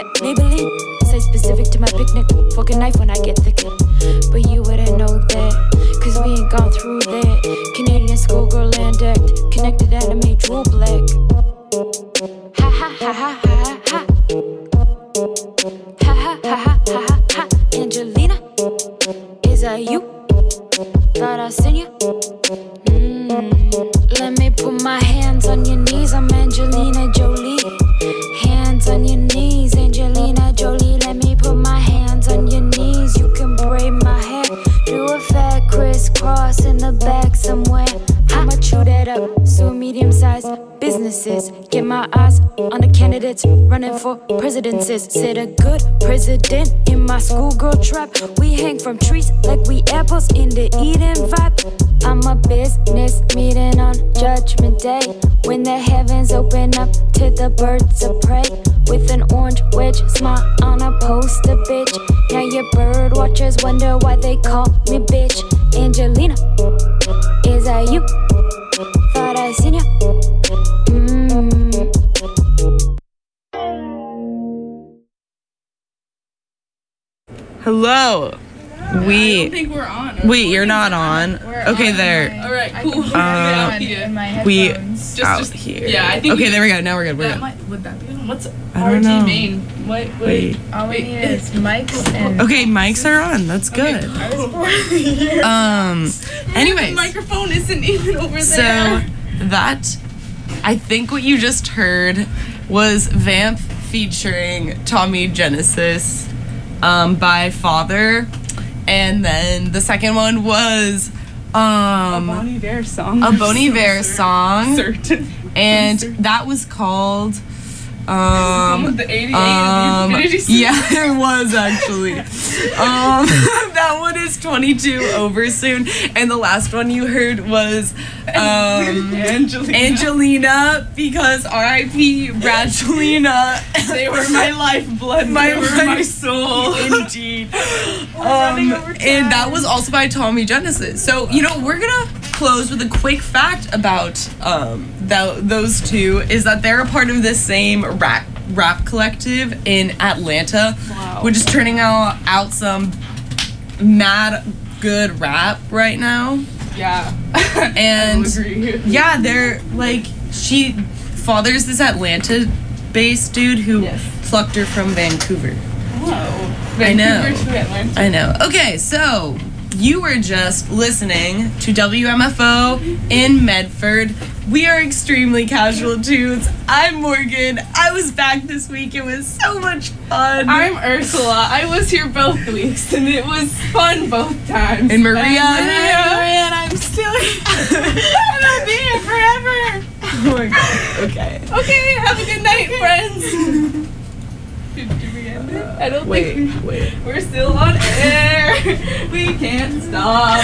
Maybelline, say specific to my picnic. Fork a knife when I get thickened. But you wouldn't know that, cause we ain't gone through that. Canadian schoolgirl land act, connected anime, drool black. Ha ha ha ha ha ha. Ha ha ha ha ha ha. Angelina, is that you? Thought I seen you. Let me put my hands on your knees. I'm Angelina Jolie. Hands on your knees, Angelina Jolie. Let me put my hands on your knees. You can braid my hair, do a fat crisscross in the back somewhere. I'ma chew that up, so medium-sized businesses. Get my eyes on the candidates running for presidencies. Said a good president in my schoolgirl trap. We hang from trees like we apples in the Eden vibe. I'm a business meeting on Judgment Day, when the heavens open up to the birds of prey. With an orange wedge smile on a poster, bitch. Now your bird watchers wonder why they call me bitch. Angelina, is that you? Thought I seen you. Hello. I don't think we're on. Wait, you're not on. Okay, there. All right, cool. We just out here. Yeah, I think. Okay, there we go. Now we're good. We're good. Would that be on? What's I don't RT know. main? What? Wait. All we need is mics and. Okay, mics are on. That's good. Anyways, the microphone isn't even over there. so that I think what you just heard was Vamp featuring Tommy Genesis by Father, and then the second one was a Bon Iver song. a Bon Iver song, Certain. and that was called The 88 of the Infinity Suit. yeah, it was actually. That one is 22 over soon, and the last one you heard was Angelina, because R.I.P. Brangelina. They were my lifeblood. They were my soul. Indeed. And that was also by Tommy Genesis. So we're gonna close with a quick fact about those two, is that they're a part of the same rap collective in Atlanta, which is turning out some mad good rap right now. Yeah. And I agree. yeah, they're like, Father's this Atlanta-based dude who plucked her from Vancouver. Whoa. I know. Vancouver to Atlanta. I know. Okay, so you were just listening to WMFO in Medford. We are Extremely Casual Tunes. I'm Morgan. I was back this week. It was so much fun. I'm Ursula. I was here both weeks, and it was fun both times. And Maria. And I'm still here. And I'll be here forever. Oh my god. Okay. Okay, have a good night, friends. Did we end it? I don't think Wait. we're still on air. We can't stop.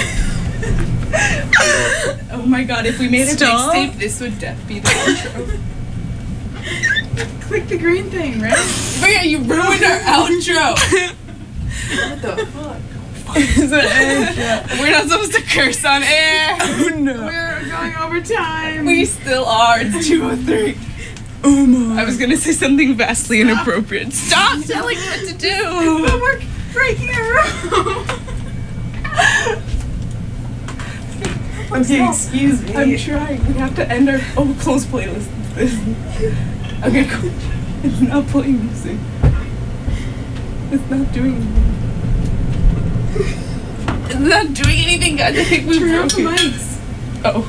Oh my god, if we made a mixtape, this would be the outro. Click the green thing, right? But yeah, you ruined our outro. What the fuck? We're not supposed to curse on air. Oh no. We're going over time. We still are. It's 2:03. Oh my. I was gonna say something vastly inappropriate. Stop telling me what to do. But we're breaking a rule. Okay, excuse me. I'm trying. We have to end our close playlist. Okay, cool. It's not playing music. It's not doing anything. It's not doing anything, guys. I think we broke the mics. Oh.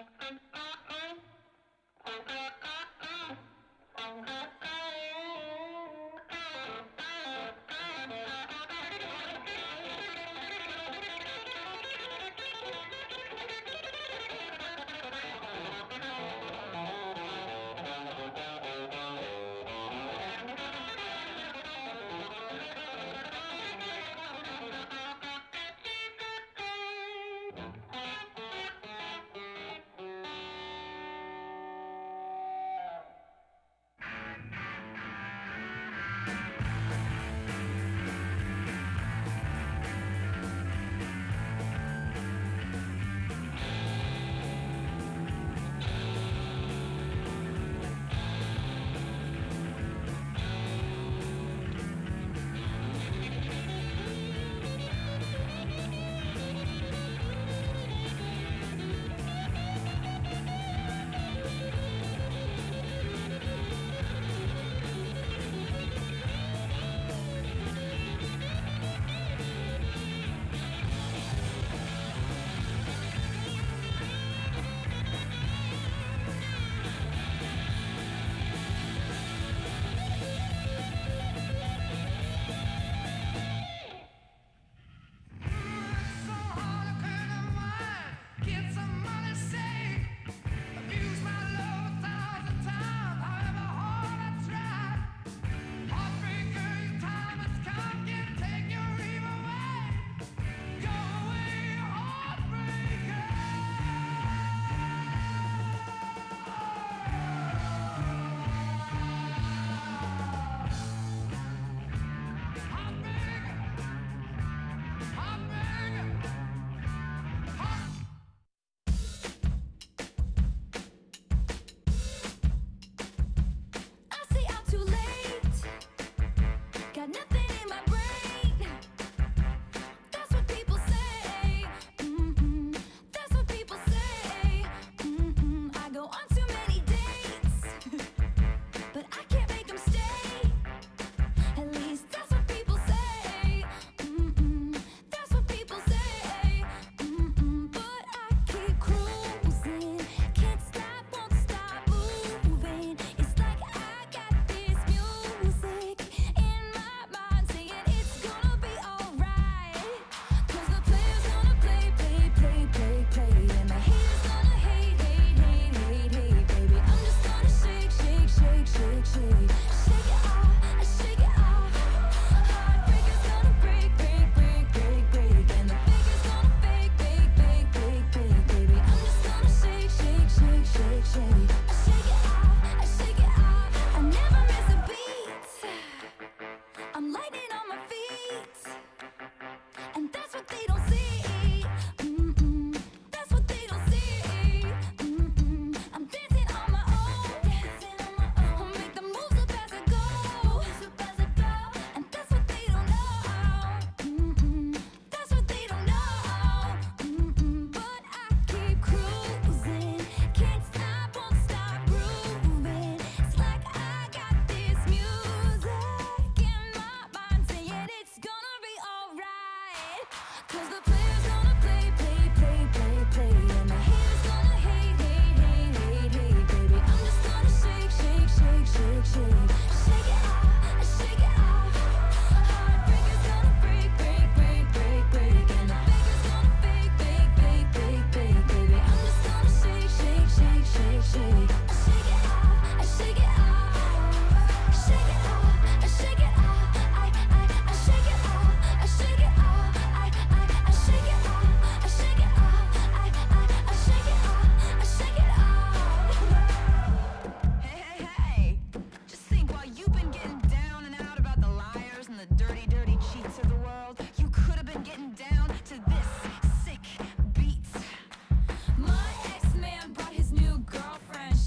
My ex-man brought his new girlfriend.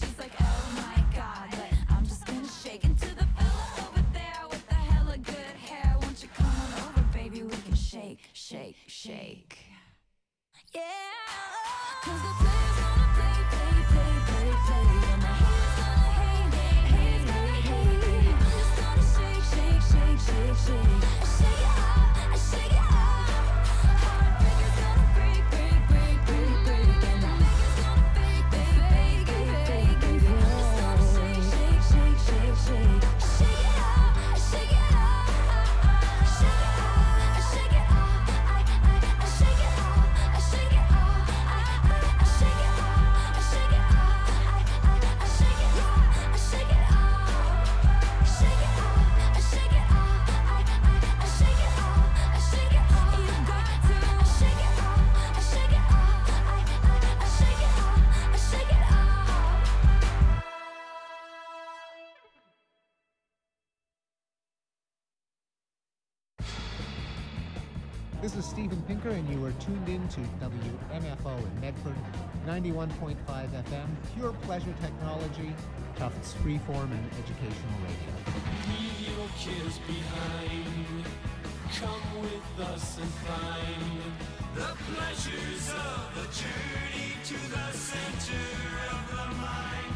This is Stephen Pinker, and you are tuned in to WMFO in Medford, 91.5 FM, pure pleasure technology, Tufts freeform and educational radio. Leave your cares behind. Come with us and find the pleasures of the journey to the center of the mind.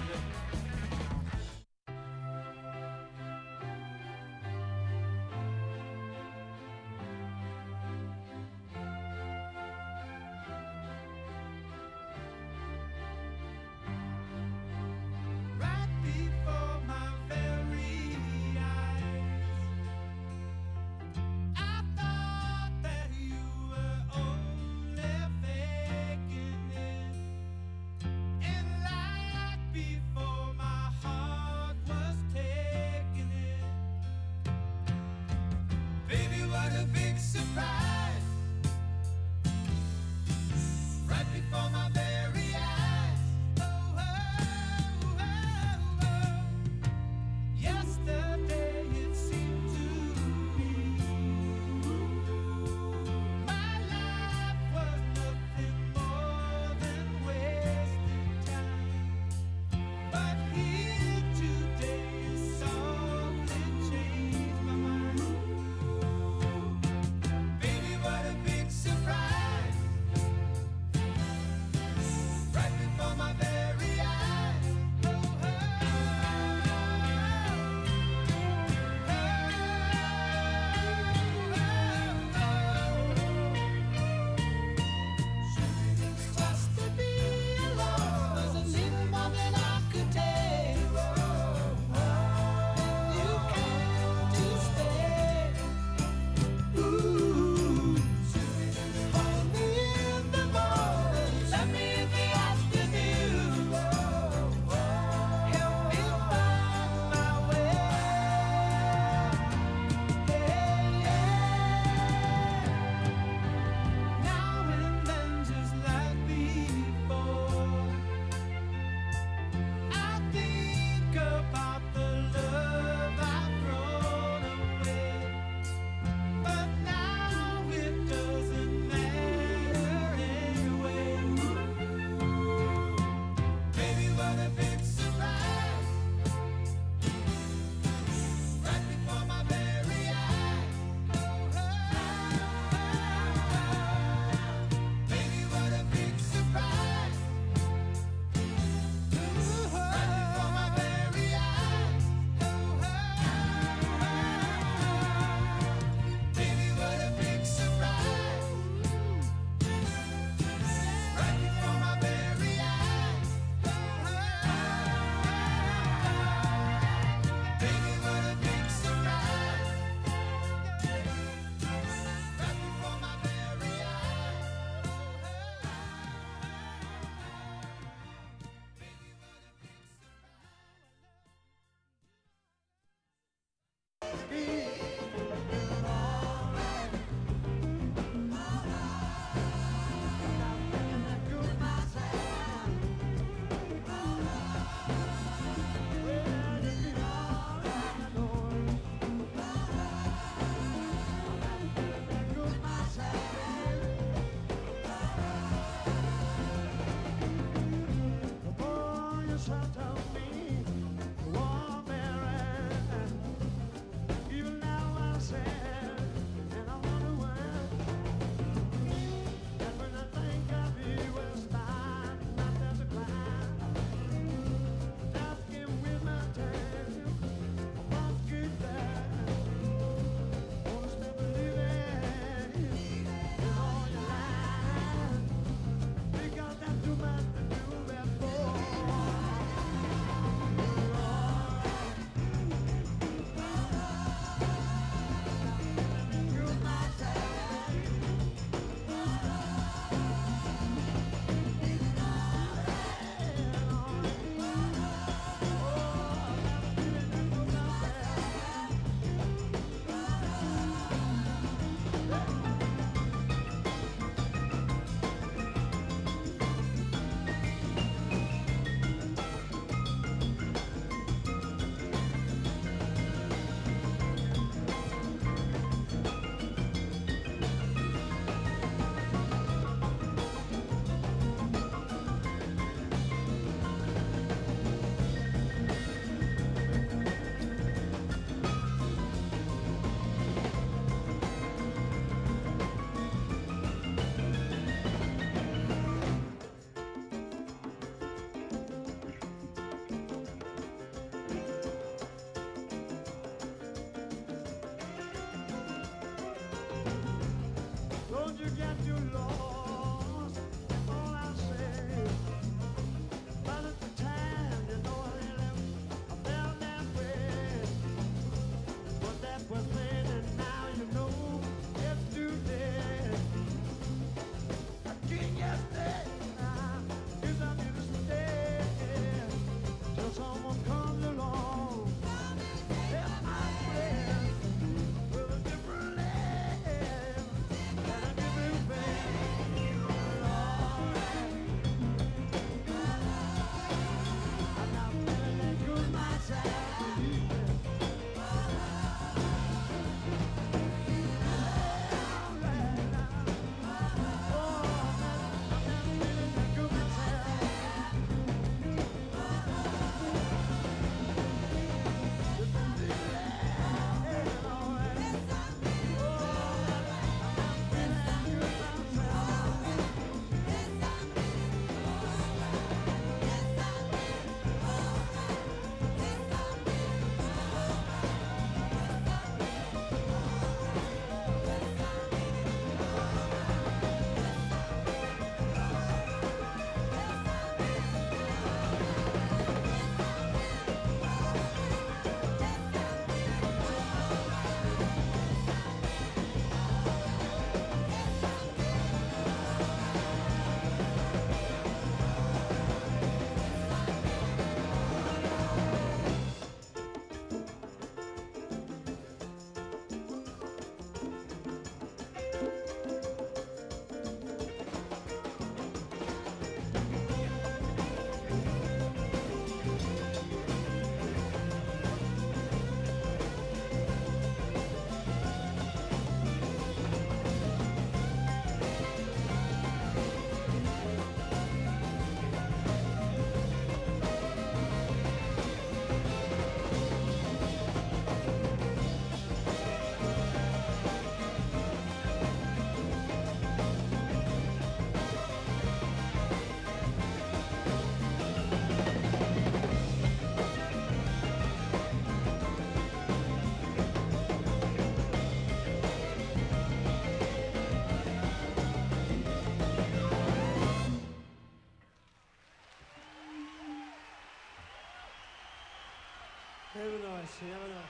Never nice, you never know.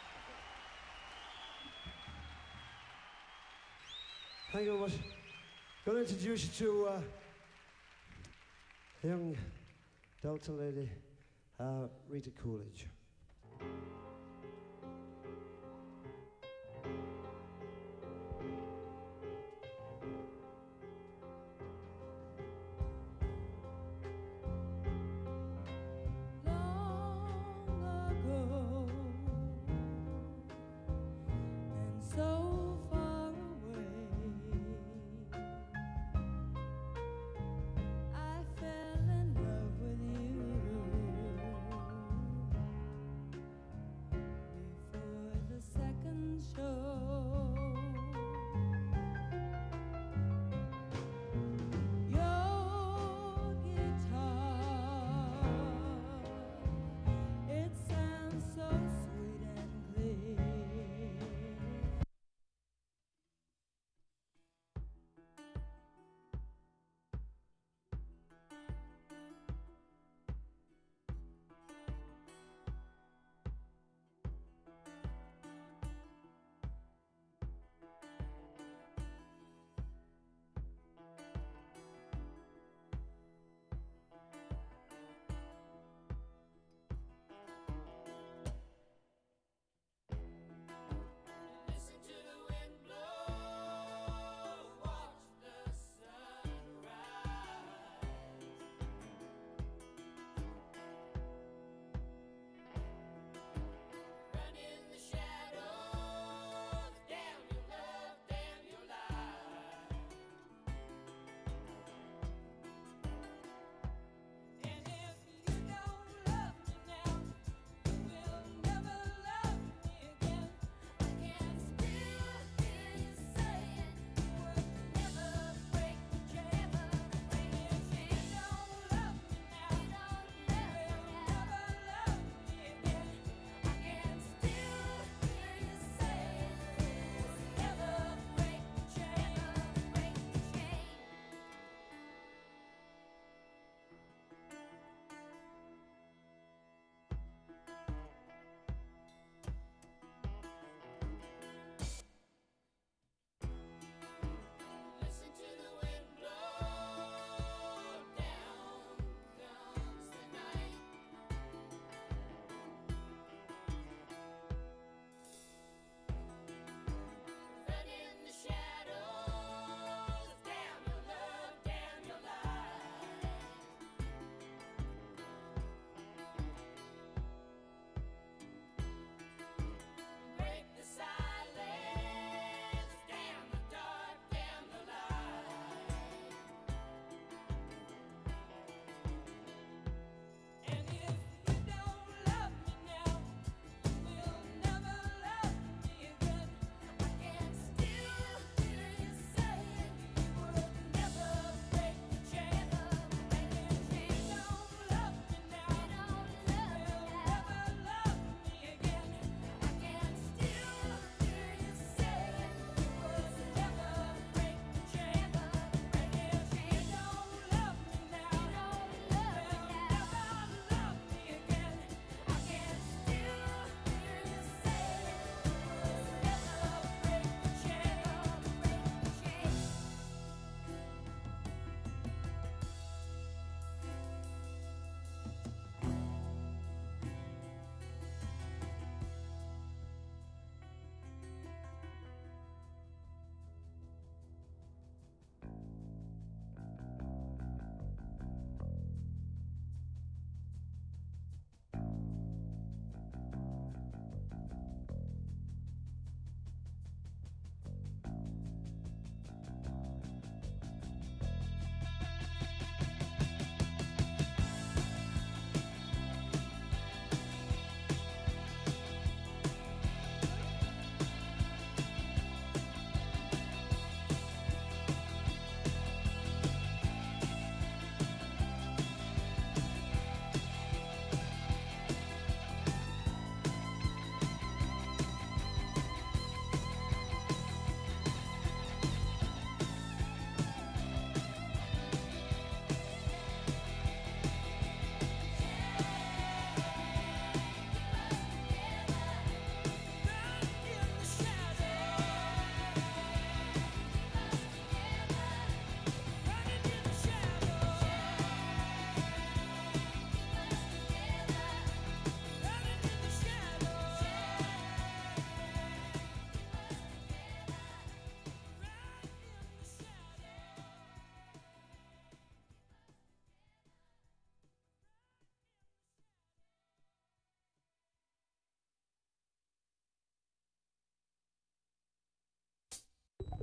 Thank you very much. Going to introduce you to a young Delta lady, Rita Coolidge.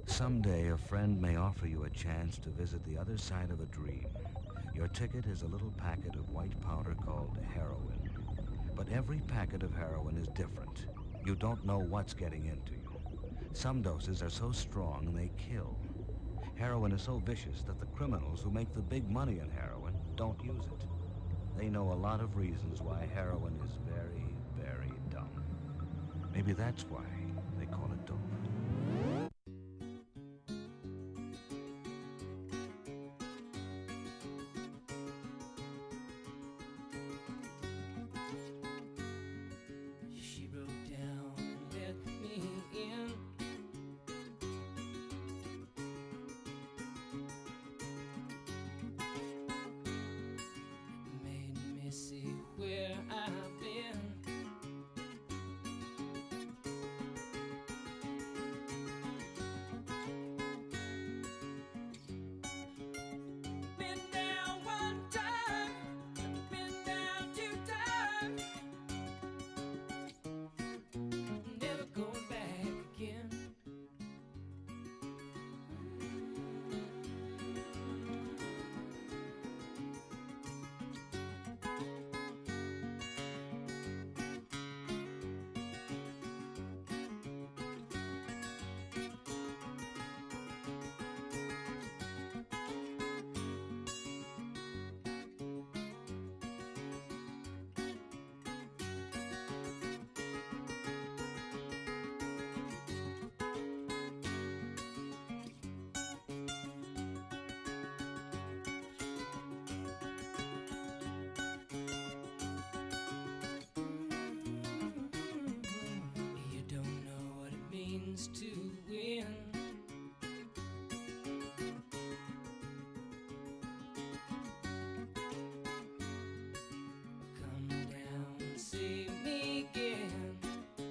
Someday a friend may offer you a chance to visit the other side of a dream. Your ticket is a little packet of white powder called heroin. But every packet of heroin is different. You don't know what's getting into you. Some doses are so strong they kill. Heroin is so vicious that the criminals who make the big money in heroin don't use it. They know a lot of reasons why heroin is very, very dumb. Maybe that's why they call it dope. She broke down and let me in. Made me see where I've been. Been down one time, been down two times. Never going back again. You don't know what it means to win. Come down and see me again.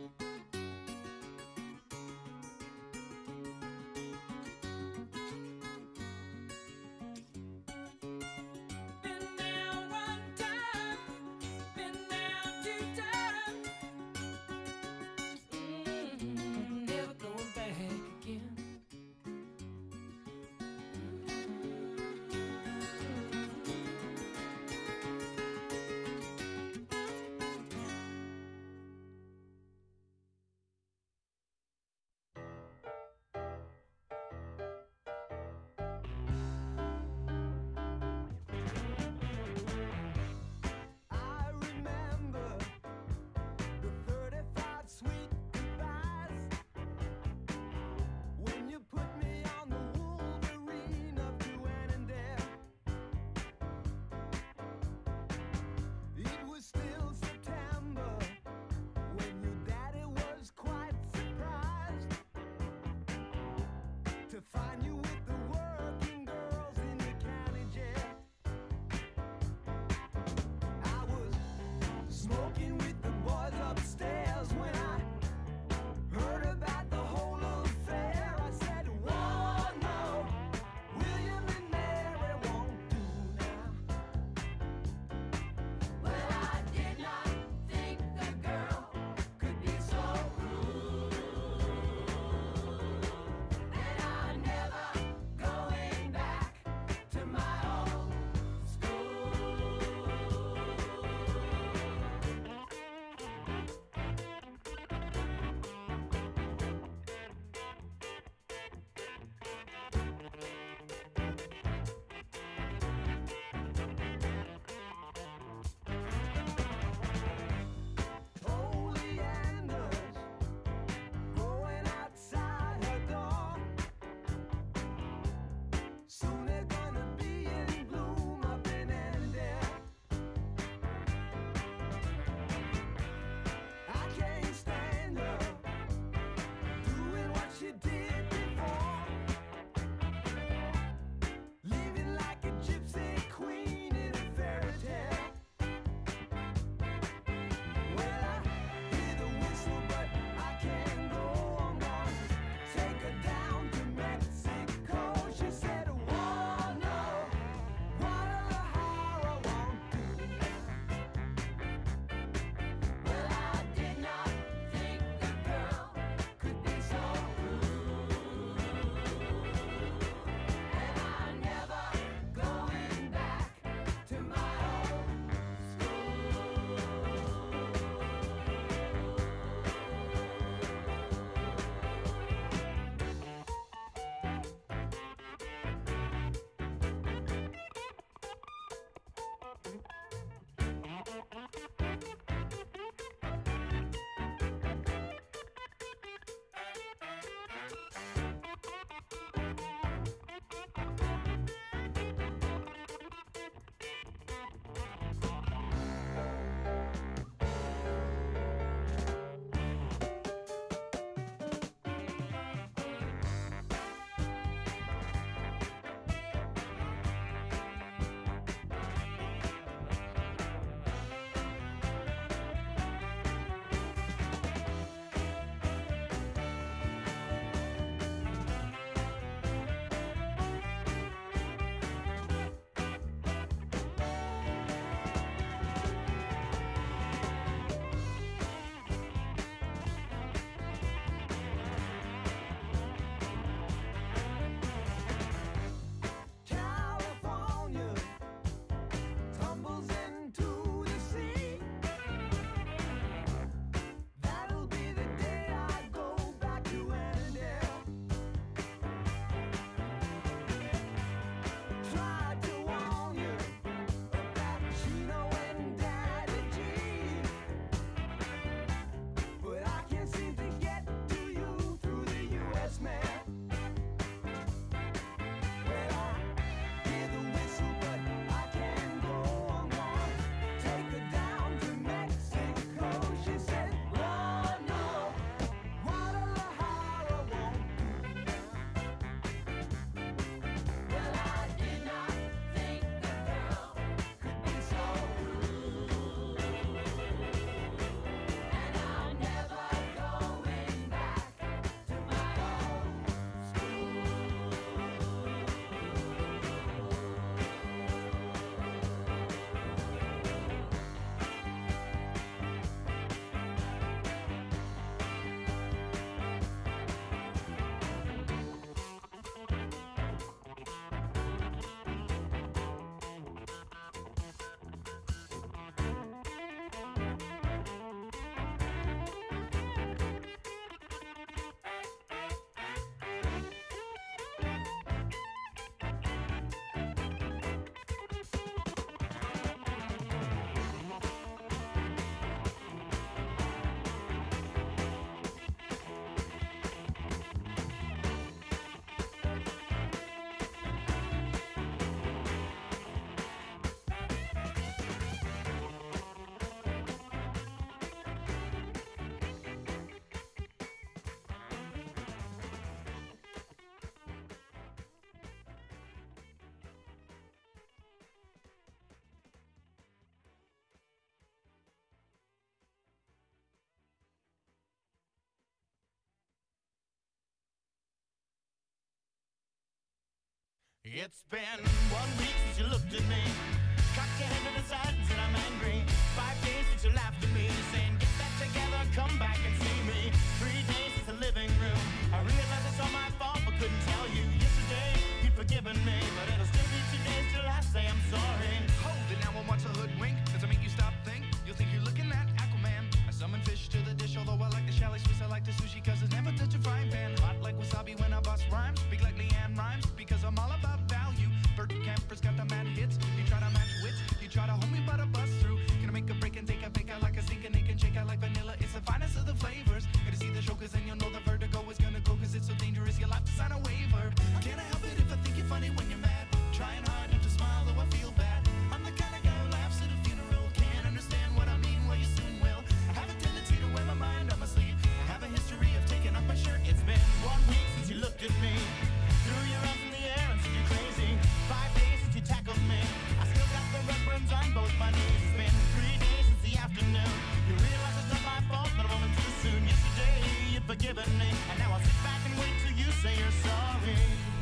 Been down one time, been down two times. Never going back. It's been 1 week since you looked at me. Cocked your head to the side and said I'm angry. 5 days since you laughed at me, saying get back together, come back and see me. 3 days since the living room. I realized it's all my fault, but couldn't tell you. Yesterday you'd forgiven me, but it'll still be 2 days till I say I'm sorry. Hold it now and watch a hoodwink. Does it make you stop think? You'll think you're looking at Aquaman. I summon fish to the dish, although I like the chalet Swiss. I like the sushi cause it's never touch a frying pan. Hot like wasabi when I bust rhymes. Speak like Leanne Rhymes because I'm all about value. Bert Camper's got the mad hits. You try to match wits. You try to hold me but I bust through. Gonna make a break and take a fake out like a sink and they can shake out like vanilla. It's the finest of the flavors. Gotta see the show cause then you'll know the vertigo is gonna go cause it's so dangerous. You'll have to sign a waiver. Can't I help it if I think you're funny when you're mad? Trying hard not to smile though I feel bad. I'm the kind of guy who laughs at a funeral. Can't understand what I mean, well you soon will. I have a tendency to wear my mind on my sleeve. I have a history of taking off my shirt. It's been 1 week since you looked at me. Threw your arms in the air and said you're crazy. 5 days since you tackled me. I still got the red burns on both my knees. It's been 3 days since the afternoon. You realize it's not my fault, but a moment too soon. Yesterday you'd forgiven me, and now I'll sit back and wait till you say you're sorry.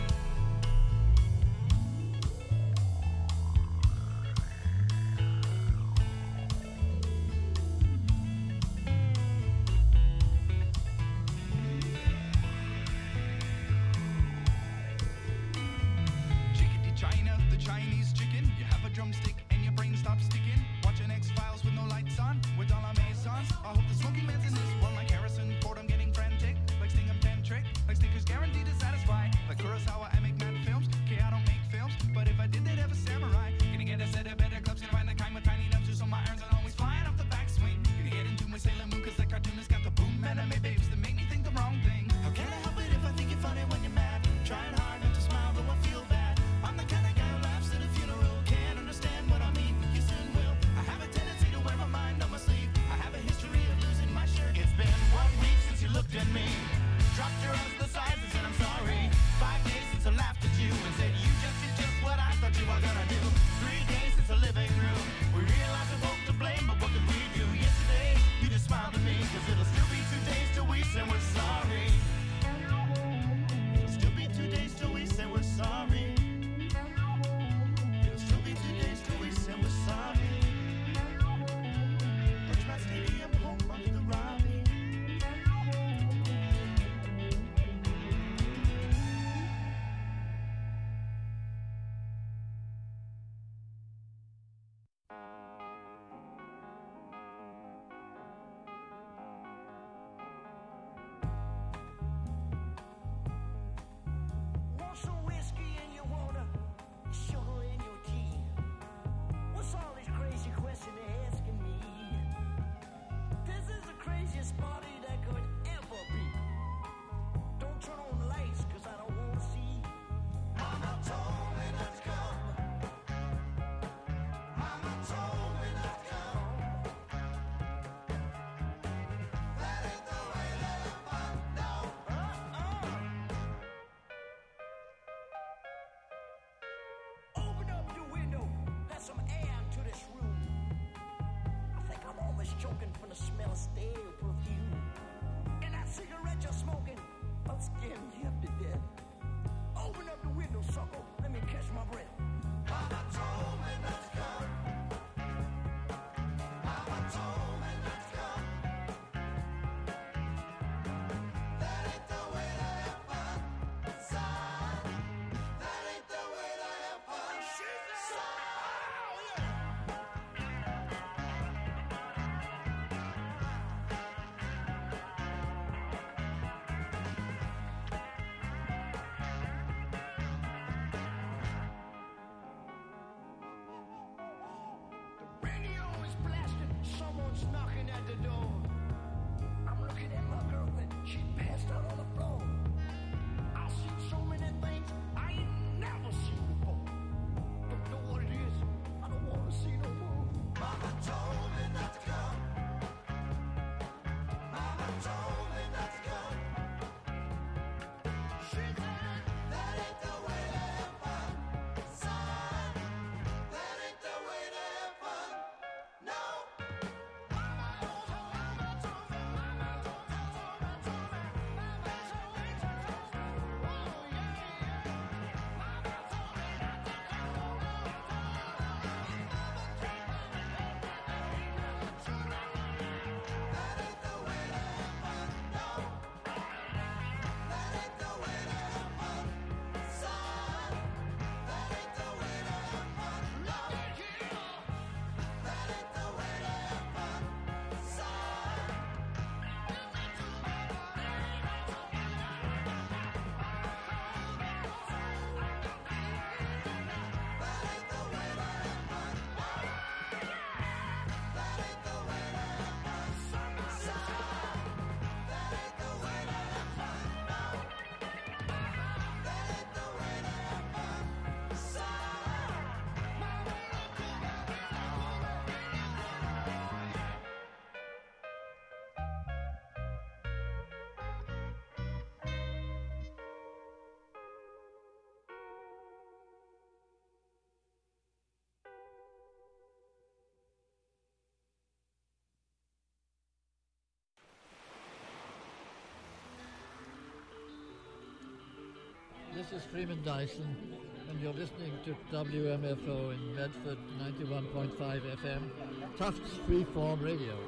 Chinese chicken, you have a drumstick and your brain stops sticking. Watching X-Files with no lights on, with all our Masons. I hope the smoky man's in this one like Harrison Ford. I'm getting frantic, like Stingham Tantric, like Snickers guaranteed to satisfy. Like Kurosawa, I make mad films. Okay, I don't make films, but if I did, they'd have a samurai. Gonna get a set of better clubs, gonna find the kind with tiny nubs, so my irons are always flying off the backswing. Gonna get into my Sailor Moon, cause that cartoonist got the boom anime babes that make me think the wrong thing. How can I help it if I think you're funny when you're mad? Trying hard not to smile, though I feel bad. I'm the kind of guy who laughs at a funeral. Can't understand what I mean, you soon will. I have a tendency to wear my mind on my sleeve. I have a history of losing my shirt. It's been 1 week since you looked at me. Dropped your arms to the sides and said I'm sorry. 5 days since I laughed at you and said you just did just what I thought you were gonna do. 3 days since the living room. We realized we're both to blame, but what could we do? Yesterday, you just smiled at me, cause it'll still be 2 days till we say we're sorry. It'll still be 2 days till we say we're sorry. It'll still be 2 days till we say we're sorry. Birchmount Stadium, home of the Robbie. Want some whiskey in your water, sugar in your tea? What's all these crazy questions they're asking me? This is the craziest party that could ever be. Don't turn on the lights, cause I don't wanna see. Mama told me not to come. Mama told me not to come. That ain't the way that I find out. Open up the window, let some air to this room. I think I'm almost choking from the smell of stale perfume. And that cigarette you're smoking, I'm scaring you up to death. Open up the window, sucker, let me catch my breath. Mama told me not to come. Mama told me not to come. That ain't the way to have fun, son. That ain't the way to have fun, son. This is Freeman Dyson, and you're listening to WMFO in Medford, 91.5 FM, Tufts Freeform Radio.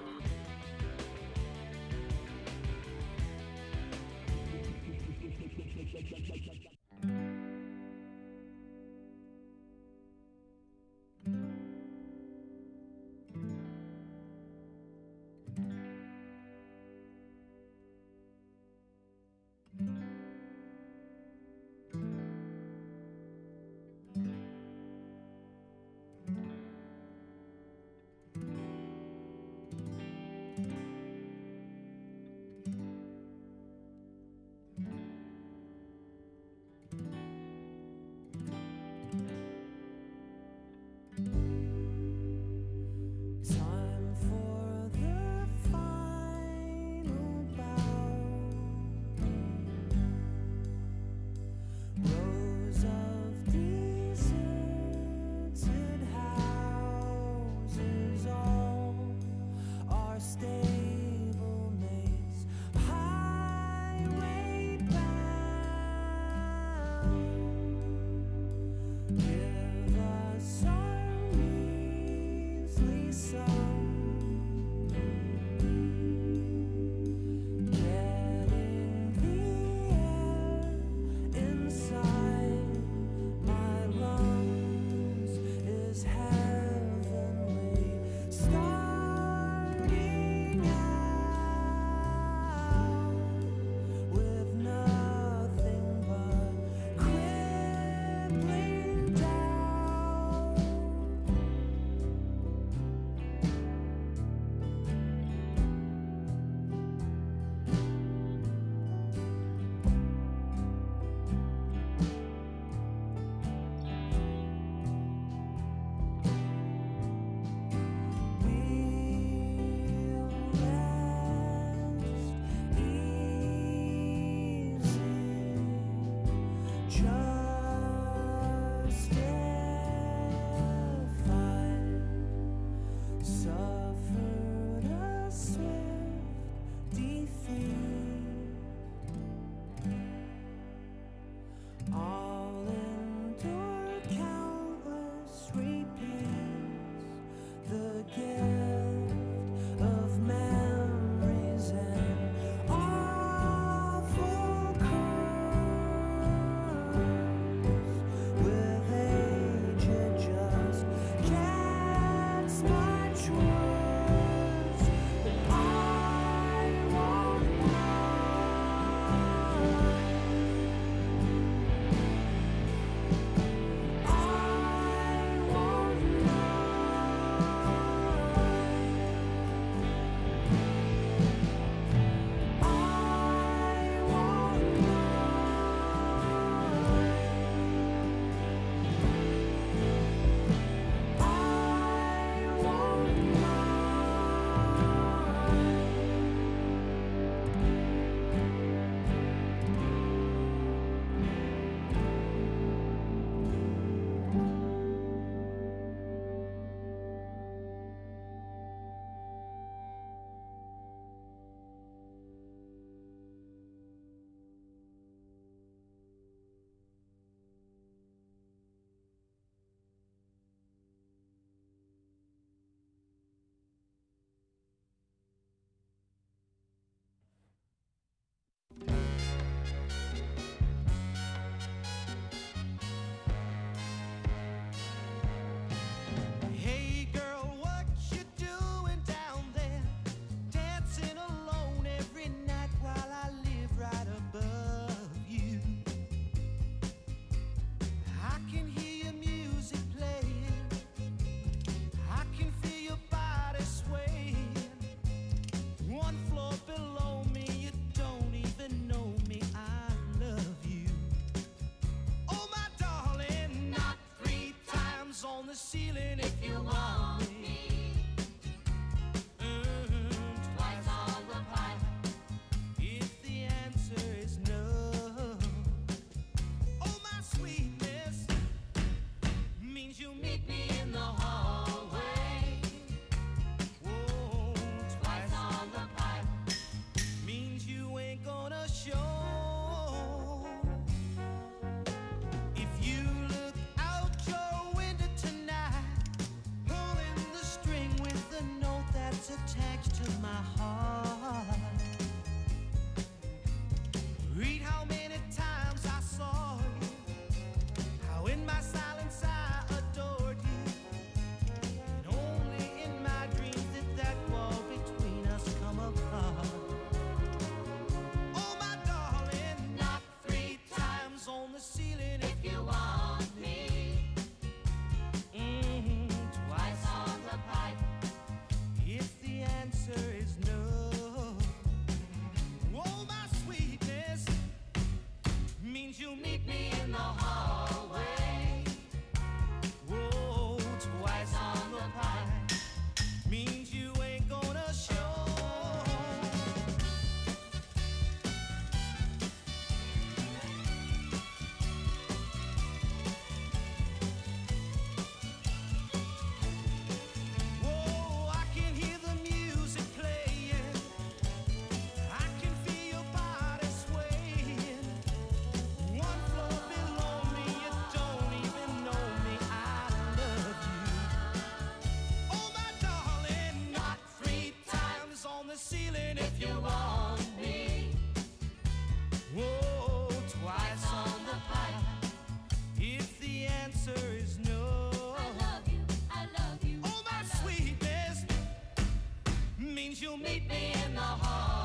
means you'll meet me in the hall.